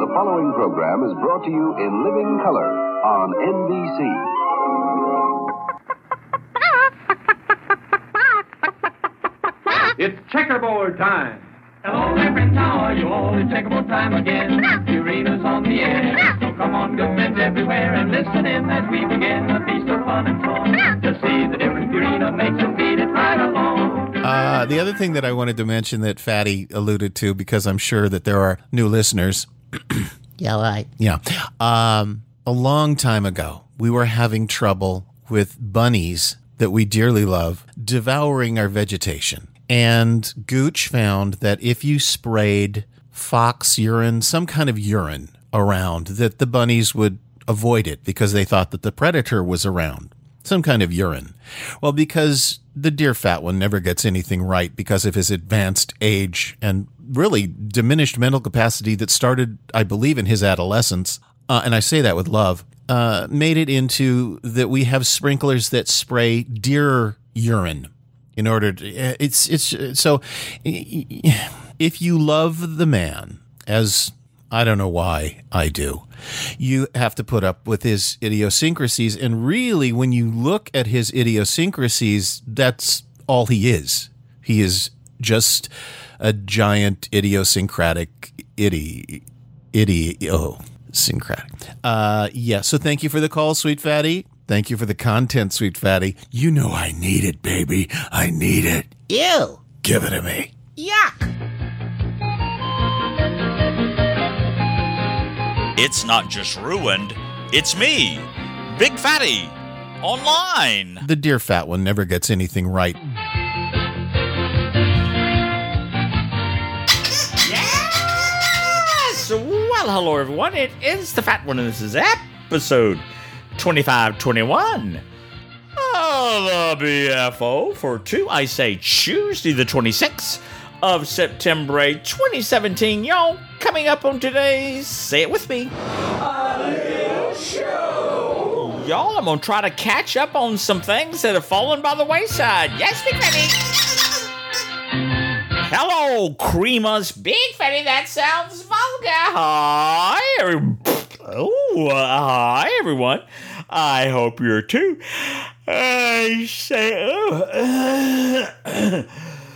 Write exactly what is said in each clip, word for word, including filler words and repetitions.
The following program is brought to you in living color on N B C. It's checkerboard time. Hello, my friends, how are you all? It's checkerboard time again. Purina's on the air. So come on, good friends everywhere, and listen in as we begin a feast of fun and song. To see the difference Purina makes and beat it right along. Uh, the other thing that I wanted to mention that Fatty alluded to, because I'm sure that there are new listeners. Yeah, right. Yeah. Um, a long time ago, we were having trouble with bunnies that we dearly love devouring our vegetation. And Gooch found that if you sprayed fox urine, some kind of urine around, that the bunnies would avoid it because they thought that the predator was around. Some kind of urine. Well, because the dear fat one never gets anything right because of his advanced age and really diminished mental capacity that started, I believe, in his adolescence, uh, and I say that with love, uh, made it into that we have sprinklers that spray deer urine in order to, it's, it's, so if you love the man, as I don't know why I do, you have to put up with his idiosyncrasies. And really, when you look at his idiosyncrasies, that's all he is. He is just a giant idiosyncratic itty, itty, oh, syncratic. Uh, yeah, so thank you for the call, Sweet Fatty. Thank you for the content, Sweet Fatty. You know I need it, baby. I need it. Ew. Give it to me. Yuck. It's not just ruined, it's me, Big Fatty, online. The dear fat one never gets anything right. Yes! Well, hello everyone, it is the Fat One, and this is episode twenty-five twenty-one of the B F O for two, I say Tuesday the twenty-sixth of September twenty seventeen. Y'all, coming up on today's, say it with me, A Little Show. Y'all, I'm going to try to catch up on some things that have fallen by the wayside. Yes, Big Fatty. Hello, creamers. Big Fatty, that sounds vulgar. Hi, every- oh, uh, hi, everyone. I hope you're too. I say, oh,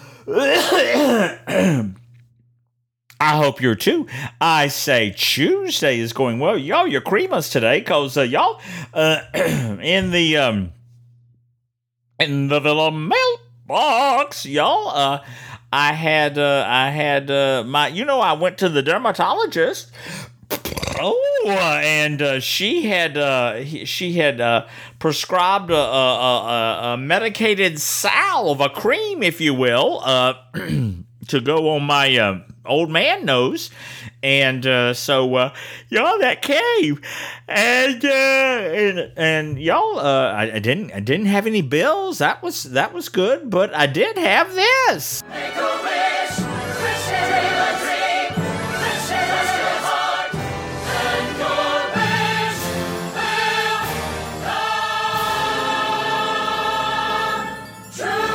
I hope you're too. I say Tuesday is going well. Y'all, you're creamers today, cause uh, y'all uh, in the um in the Villa mailbox, y'all. Uh, I had uh, I had uh, my. You know, I went to the dermatologist. Oh, uh, and uh, she had uh, he, she had uh, prescribed a, a, a, a medicated salve, a cream, if you will, uh, to go on my uh, old man nose, and uh, so uh, y'all, that came, and uh, and, and y'all, uh, I, I didn't I didn't have any bills. That was that was good, but I did have this. Make a wish, wish dream a dream, wish it rest your heart, and your wish will come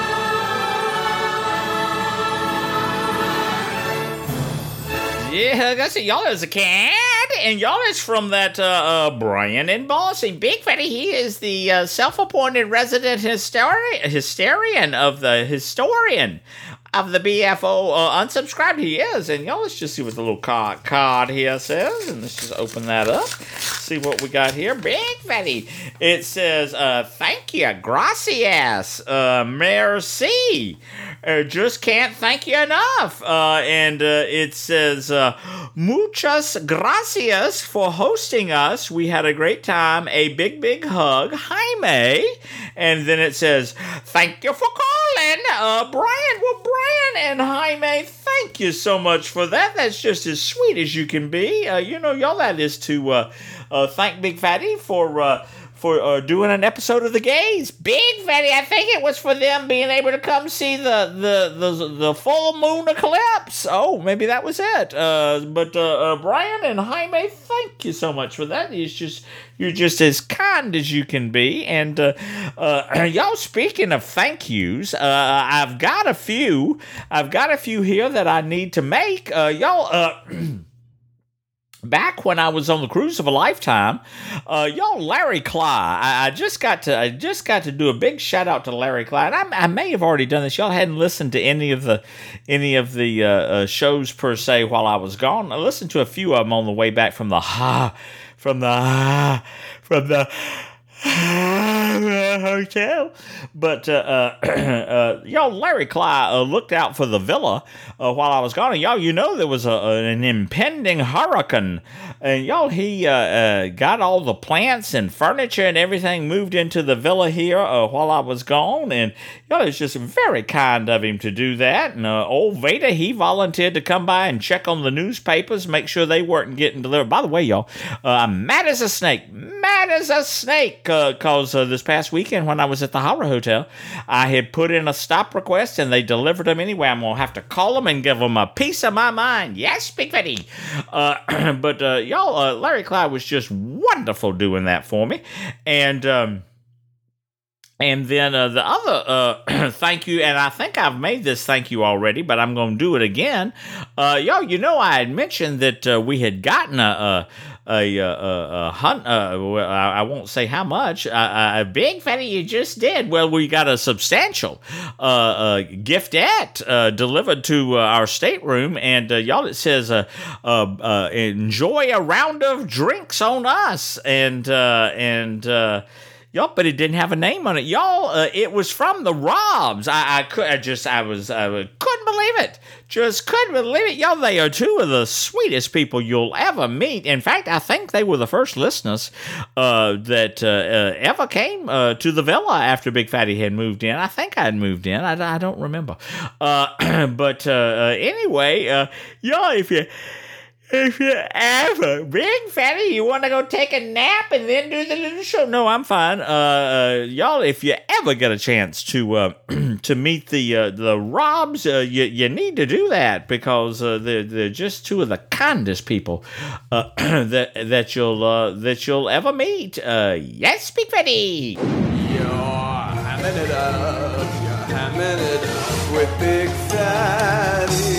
true. Yeah, that's it. Y'all, is a cat, and y'all is from that uh, uh, Brian and Bossy. Big Fatty, he is the uh, self-appointed resident histori- historian of the historian of the B F O. Uh, unsubscribed he is, and y'all, let's just see what the little card, card here says, and let's just open that up, see what we got here. Big Fatty, it says, uh, thank you, gracias, uh, merci. Uh, just can't thank you enough. Uh, and uh, it says, uh, muchas gracias for hosting us. We had a great time. A big, big hug. Jaime. And then it says, thank you for calling. Uh, Brian, well, Brian and Jaime, thank you so much for that. That's just as sweet as you can be. Uh, you know, y'all, that is to uh, uh, thank Big Fatty for... Uh, for uh, doing an episode of The Gays. Big Fatty, I think it was for them being able to come see the the, the, the full moon eclipse. Oh, maybe that was it. Uh, but uh, uh, Brian and Jaime, thank you so much for that. It's just, you're just as kind as you can be. And uh, uh, y'all, speaking of thank yous, uh, I've got a few. I've got a few here that I need to make. Uh, y'all... Uh, back when I was on the cruise of a lifetime, uh, y'all, Larry Cly. I, I just got to I just got to do a big shout out to Larry Cly. And I, I may have already done this. Y'all hadn't listened to any of the any of the uh, uh, shows per se while I was gone. I listened to a few of them on the way back from the ha from the from the. hotel, but uh, uh, uh, y'all, Larry Cly uh, looked out for the villa uh, while I was gone, and y'all, you know, there was a, an impending hurricane, and y'all, he uh, uh, got all the plants and furniture and everything moved into the villa here uh, while I was gone, and y'all, it's just very kind of him to do that. And uh, old Veda, he volunteered to come by and check on the newspapers, make sure they weren't getting delivered. By the way, y'all, uh, I'm mad as a snake, mad as a snake. Because uh, uh, this past weekend when I was at the Howrah Hotel, I had put in a stop request and they delivered them anyway. I'm going to have to call them and give them a piece of my mind. Yes, Big Fatty. Uh, but uh, y'all, uh, Larry Cly was just wonderful doing that for me. And... Um, And then uh, the other uh, thank you, and I think I've made this thank you already, but I'm going to do it again. Uh, y'all, you know, I had mentioned that uh, we had gotten a a a, a, a hunt. Uh, I won't say how much. A, a big fatty you just did. Well, we got a substantial uh, uh, giftette uh, delivered to uh, our stateroom, and uh, y'all, it says uh, uh, uh, enjoy a round of drinks on us, and uh, and. Uh, Yup, but it didn't have a name on it. Y'all, uh, it was from the Robs. I, I could, I just, I was, I couldn't believe it. Just couldn't believe it. Y'all, they are two of the sweetest people you'll ever meet. In fact, I think they were the first listeners uh, that uh, uh, ever came uh, to the villa after Big Fatty had moved in. I think I had moved in. I, I don't remember. Uh, but uh, uh, anyway, uh, y'all, if you... If you ever, Big Fatty, you want to go take a nap and then do the little show? No, I'm fine. Uh, uh, y'all, if you ever get a chance to uh, to meet the uh, the Robs, uh, you you need to do that because uh, they're they're just two of the kindest people uh, that that you'll uh, that you'll ever meet. Uh, yes, Big Fatty. You're hamming it up, you're hamming it up with Big Fatty.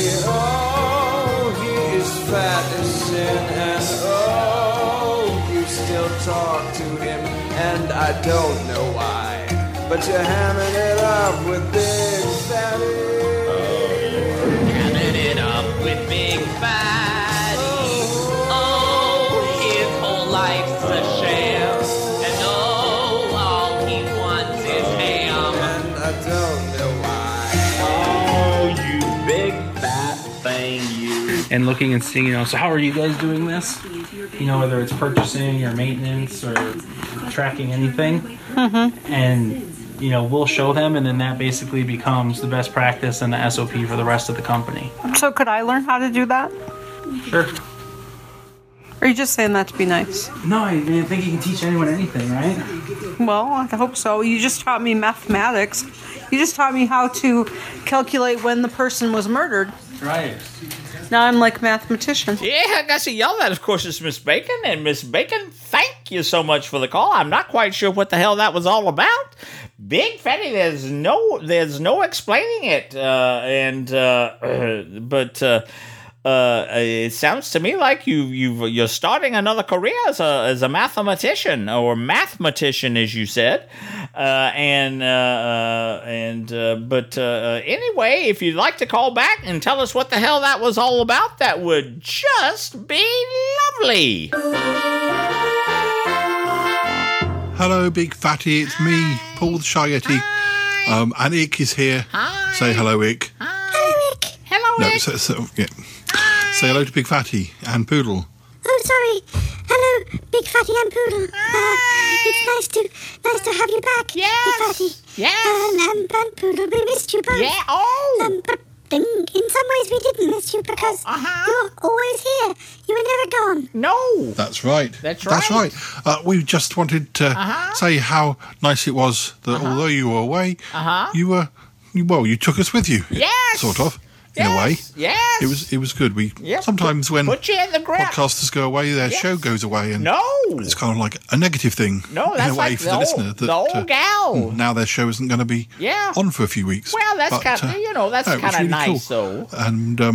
Fat as sin, and oh, you still talk to him, and I don't know why, but you're hamming it up with Big Fatty. Oh, hamming it up with Big Fatty. Oh, his whole life's a sham, and oh, all he wants is ham, and I don't know why. Oh, you big fat thing, you. And looking and seeing, you know, so how are you guys doing this? You know, whether it's purchasing or maintenance or tracking anything. Mm-hmm. And, you know, we'll show them, and then that basically becomes the best practice and the S O P for the rest of the company. So could I learn how to do that? Sure. Or are you just saying that to be nice? No, I didn't think you can teach anyone anything, right? Well, I hope so. You just taught me mathematics. You just taught me how to calculate when the person was murdered. Right. Now I'm like a mathematician. Yeah, I got to yell that. Of course, it's Miss Bacon. And Miss Bacon, thank you so much for the call. I'm not quite sure what the hell that was all about. Big Fatty, there's no, there's no explaining it. Uh, and uh, but uh, uh, it sounds to me like you, you, you're starting another career as a as a mathematician or mathematician, as you said. Uh, and uh, uh, and uh, but uh, anyway, if you'd like to call back and tell us what the hell that was all about, that would just be lovely. Hello, Big Fatty. It's me, Paul the Shy Yeti. Um, and Ick is here. Hi. Say hello, Ick. Hello, Ick. Hello, No, Ick. so, so, yeah. Say hello to Big Fatty and Poodle. Oh, sorry. Hello, Big Fatty and Poodle. Uh, it's nice to nice to have you back, Yes. Big Fatty. Yes. Um, um, and Poodle, we missed you both. Yeah. Oh. Um, but in, in some ways we didn't miss you because Uh-huh. you're always here. You were never gone. No. That's right. That's That's right. right. Uh, we just wanted to Uh-huh. say how nice it was that although you were away, Uh-huh. you were, you, well, you took us with you. Yes. Sort of, in yes. a way. Yes. It was it was good. We Yep. Sometimes when Put you in the grip. podcasters go away, their Yes. show goes away, and No. it's kind of like a negative thing. No, that's in a way like for the the, old- listener. That, the old uh, gal. Now their show isn't going to be Yeah. on for a few weeks. Well, that's But, kind of, uh, you know, that's no, it was kind of really nice, cool. though. And um,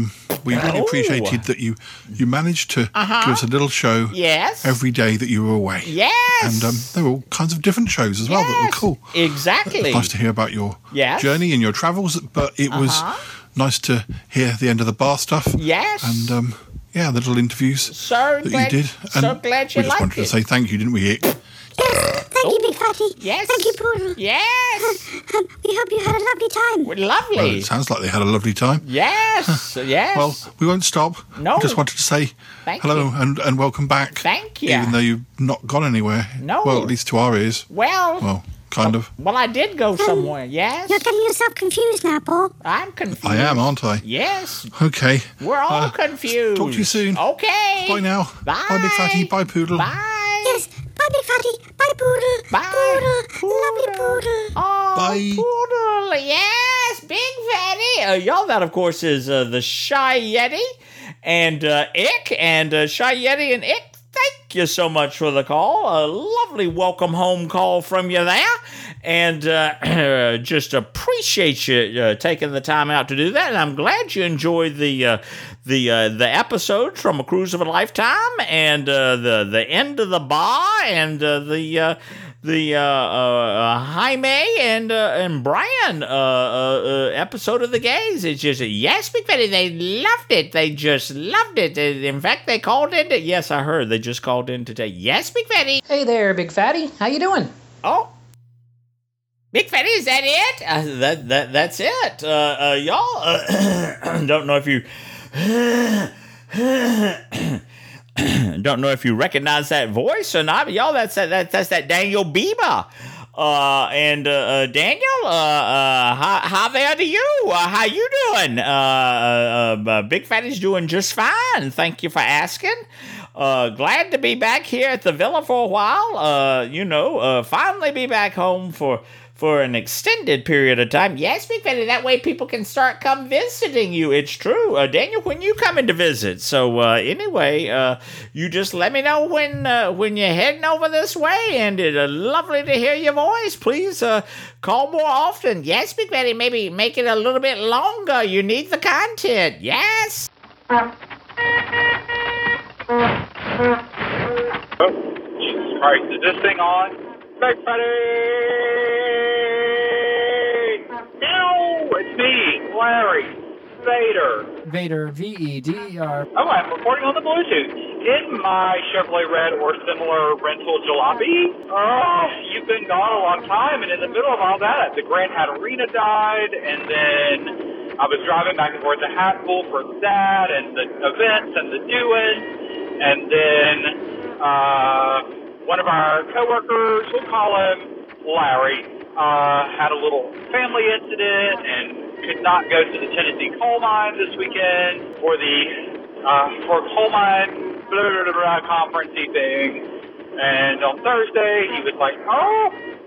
we really Oh. appreciated that you you managed to Uh-huh. give us a little show Yes. every day that you were away. Yes. And um, there were all kinds of different shows as well that were Yes. cool. Exactly. Nice to hear about your Yes. journey and your travels, but it was Uh-huh. nice to hear the end of the bar stuff. Yes. And um, yeah, the little interviews So that glad, you did. And so glad you we just liked wanted it. to say thank you, didn't we, Ick? Thank you, Big Fatty. Yes. Thank you, Poodle. Yes. Um, we hope you had a lovely time. Well, Lovely. it sounds like they had a lovely time. Yes. Yes. Well, we won't stop. No. We just wanted to say Thank hello you. and, and welcome back. Thank you. Even though you've not gone anywhere. No. Well, at least to our ears. well, Well, kind of. well, I did go somewhere. Yes. You're getting yourself confused now, Paul. I'm confused. I am, aren't I? Yes. Okay. We're all Uh, confused. Talk to you soon. Okay. Bye now. Bye. Bye, Big Fatty. Bye, Poodle. Bye. Yes. Bye, Big Fatty. Bye, Poodle. Bye. Poodle. Lovely Poodle. Oh, Bye. Poodle. Yes, Big Fatty. Uh, y'all, that, of course, is uh, the Shy Yeti and uh, Ick. And uh, Shy Yeti and Ick, thank you so much for the call. A lovely welcome home call from you there. And uh, just appreciate you uh, taking the time out to do that. And I'm glad you enjoyed the uh, the uh, the episodes from A Cruise of a Lifetime and uh, the the end of the bar and uh, the uh, the uh, uh, Jaime and uh, and Brian uh, uh, uh, episode of the Gays. It's just yes, Big Fatty. They loved it. They just loved it. In fact, they called in. To, yes, I heard they just called in today. Yes, Big Fatty. Hey there, Big Fatty. How you doing? Oh. Big Fatty, is that it? Uh, that that that's it. Uh, uh, y'all uh, don't know if you don't know if you recognize that voice or not. But y'all, that's that, that that's that Daniel Bieber. Uh, and uh, uh, Daniel, uh, uh, how how there to you? Uh, how you doing? Uh, uh, uh, Big Fatty's doing just fine. Thank you for asking. Uh, glad to be back here at the villa for a while. Uh, you know, uh, finally be back home for. For an extended period of time. Yes, Big Fatty, that way people can start come visiting you. It's true. Uh, Daniel, when you coming to visit? So uh, anyway, uh, you just let me know when uh, when you're heading over this way, and it's uh, lovely to hear your voice. Please uh, call more often. Yes, Big Fatty, maybe make it a little bit longer. You need the content. Yes. Oh, Jesus Christ, is this thing on? Big Fatty! No, it's me, Larry Vader. Vader, V E D E R. Oh, I'm recording on the Bluetooth. In my Chevrolet Red or similar rental jalopy. Oh, you've been gone a long time, and in the middle of all that, the Grand Hat Arena died, and then I was driving back and forth to Hatfield for that, and the events and the doings, and then, uh... one of our coworkers, we'll call him Larry, uh, had a little family incident and could not go to the Tennessee coal mine this weekend for the uh, for coal mine blah, blah, blah, blah, conference-y thing. And on Thursday, he was like, oh,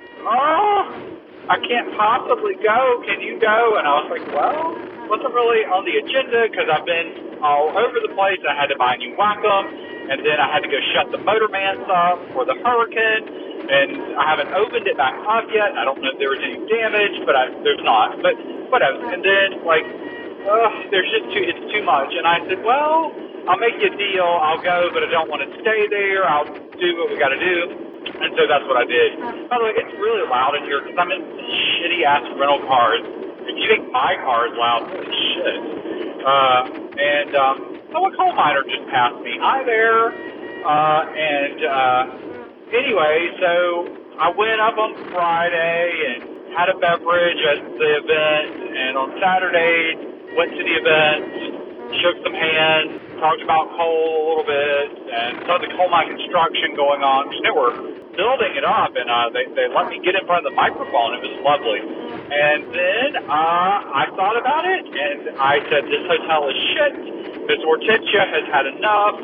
oh, I can't possibly go. Can you go? And I was like, well, wasn't really on the agenda because I've been all over the place. I had to buy a new Wacom. And then I had to go shut the motor man's up for the hurricane, and I haven't opened it back up yet. I don't know if there was any damage, but I, there's not. But whatever. And then, like, uh, there's just too, it's too much. And I said, well, I'll make you a deal. I'll go, but I don't want to stay there. I'll do what we got to do. And so that's what I did. By the way, it's really loud in here because I'm in shitty-ass rental cars. If you think my car is loud, holy shit. Uh, and, um, so a coal miner just passed me. Hi there. Uh, and, uh, anyway, so I went up on Friday and had a beverage at the event, and on Saturday went to the event, shook some hands, talked about coal a little bit, and saw the coal mine construction going on. They were building it up, and uh, they, they let me get in front of the microphone. It was lovely. And then uh, I thought about it, and I said, this hotel is shit. Miss Hortensia has had enough,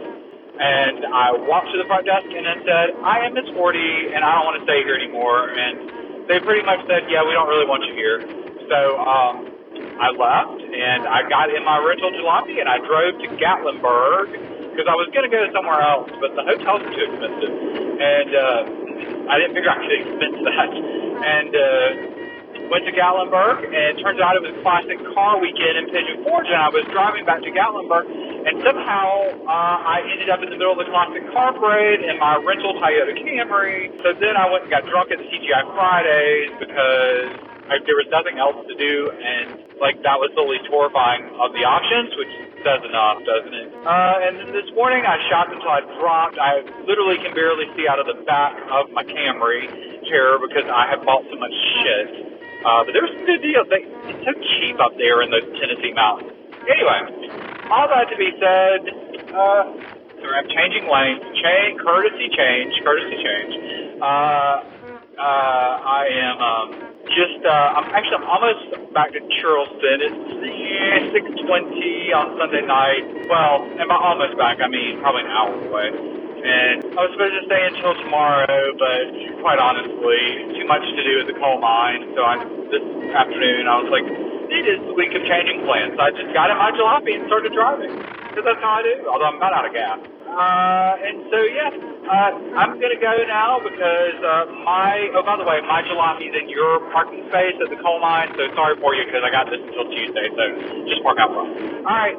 and I walked to the front desk and then said, I am Miss Forty, and I don't want to stay here anymore. And they pretty much said, yeah, we don't really want you here. So um, I left, and I got in my rental jalopy, and I drove to Gatlinburg, because I was going to go somewhere else, but the hotels are too expensive. And uh, I didn't figure I could expense that. And uh, went to Gatlinburg, and it turns out it was Classic Car Weekend in Pigeon Forge, and I was driving back to Gatlinburg, and somehow uh, I ended up in the middle of the Classic Car Parade in my rental Toyota Camry. So then I went and got drunk at the T G I Fridays because I, there was nothing else to do, and like that was the least horrifying of the options, which says enough, doesn't it? Uh, and then this morning I shopped until I dropped. I literally can barely see out of the back of my Camry chair because I have bought so much shit. Uh, but there were some good deals. They, it's so cheap up there in the Tennessee mountains. Anyway, all that to be said, uh, sorry, I'm changing lanes. Change, courtesy change, courtesy change. Uh, uh, I am, um, Just, uh, I'm actually, I'm almost back to Charleston. It's yeah, six twenty on Sunday night. Well, and by almost back, I mean probably an hour away. And I was supposed to stay until tomorrow, but quite honestly, too much to do at the coal mine. So I, this afternoon, I was like, it is the week of changing plans. So I just got in my jalopy and started driving. Because that's how I do, although I'm about out of gas. Uh, and so, yeah, uh, I'm going to go now because uh, my, oh, by the way, my jalopy's in your parking space at the coal mine, so sorry for you because I got this until Tuesday, so just park out front. All right,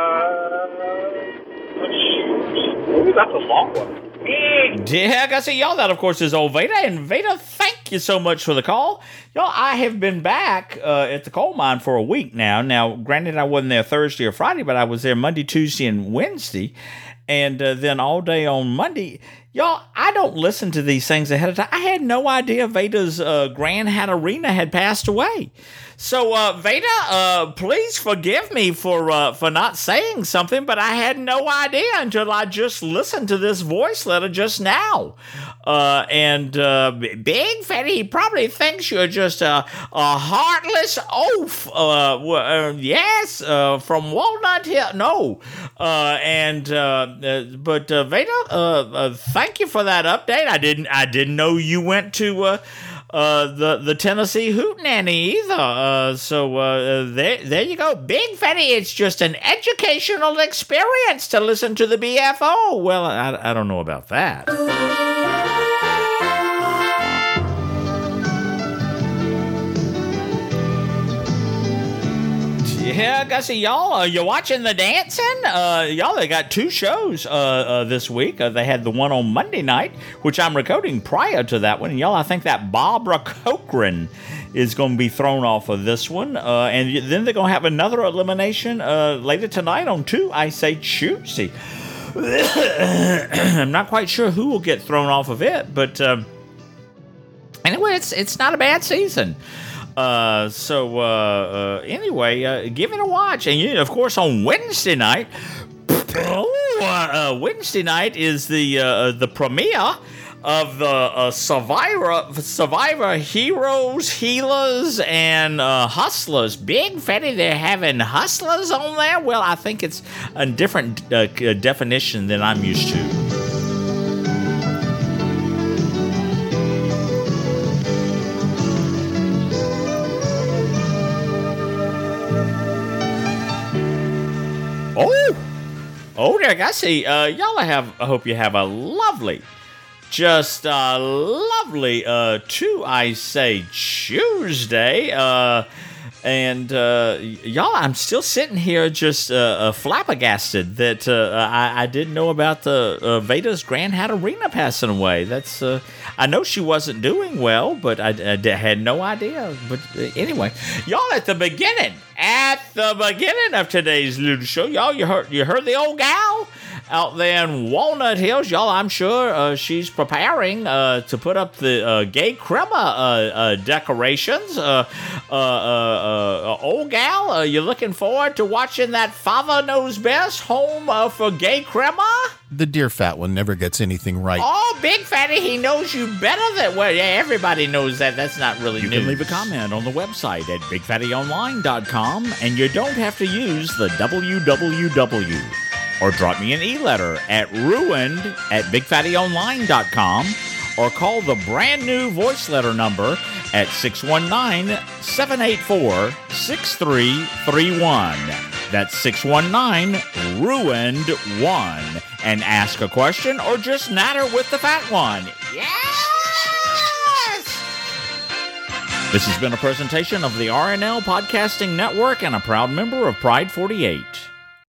uh, shoot. Ooh, that's a long one. Yeah, I gotta say, y'all, that, of course, is old Veda. And Veda, thank you so much for the call. Y'all, I have been back uh, at the coal mine for a week now. Now, granted, I wasn't there Thursday or Friday, but I was there Monday, Tuesday, and Wednesday. And uh, then all day on Monday. Y'all, I don't listen to these things ahead of time. I had no idea Veda's uh, Grand Hatarina had passed away. So, uh, Veda, uh, please forgive me for uh, for not saying something, but I had no idea until I just listened to this voice letter just now. Uh, and uh, Big Fatty, he probably thinks you're just a, a heartless oaf. Uh, uh, yes, uh, from Walnut Hill. No. Uh, and uh, uh, but uh, Veda, uh, uh, thank you for that update. I didn't I didn't know you went to uh, uh, the the Tennessee Hootenanny either. Uh, so uh, there there you go, Big Fatty. It's just an educational experience to listen to the B F O. Well, I I don't know about that. Yeah, I see y'all. Uh, you're watching the dancing. Uh, y'all, they got two shows uh, uh, this week. Uh, they had the one on Monday night, which I'm recording prior to that one. And y'all, I think that Barbara Cochran is going to be thrown off of this one. Uh, and then they're going to have another elimination uh, later tonight on two, I Say Tuesday. I'm not quite sure who will get thrown off of it, but um, anyway, it's it's not a bad season. Uh, so, uh, uh, anyway, uh, give it a watch. And, you know, of course, on Wednesday night, uh, Wednesday night is the, uh, the premiere of the, uh, Survivor, Survivor Heroes, Healers, and, uh, Hustlers. Big Fatty, they're having Hustlers on there? Well, I think it's a different, uh, definition than I'm used to. Oh, oh, there, I see. Uh, y'all have, I hope you have a lovely, just a lovely, uh, two, I Say Tuesday. Uh, and, uh, y'all, I'm still sitting here just, uh, uh flabbergasted that, uh, I, I didn't know about the, uh, Veda's Grand Hatarina passing away. That's, uh, I know she wasn't doing well, but I, I had no idea. But uh, anyway, y'all, at the beginning, at the beginning of today's little show, y'all, you heard, you heard the old gal out there in Walnut Hills. Y'all, I'm sure uh, she's preparing uh, to put up the uh, gay crema uh, uh, decorations. Uh, uh, uh, uh, old gal, uh, you looking forward to watching that Father Knows Best home uh, for gay crema? The dear fat one never gets anything right. Oh, Big Fatty, he knows you better than, well, yeah, everybody knows that. That's not really You news. can leave a comment on the website at big fatty online dot com, and you don't have to use the W W W. Or drop me an e-letter at ruined at big fatty online dot com, or call the brand new voice letter number at six one nine, seven eight four, six three three one. That's six one nine, ruined one. And ask a question or just natter with the fat one. Yes! This has been a presentation of the R N L Podcasting Network and a proud member of Pride forty-eight.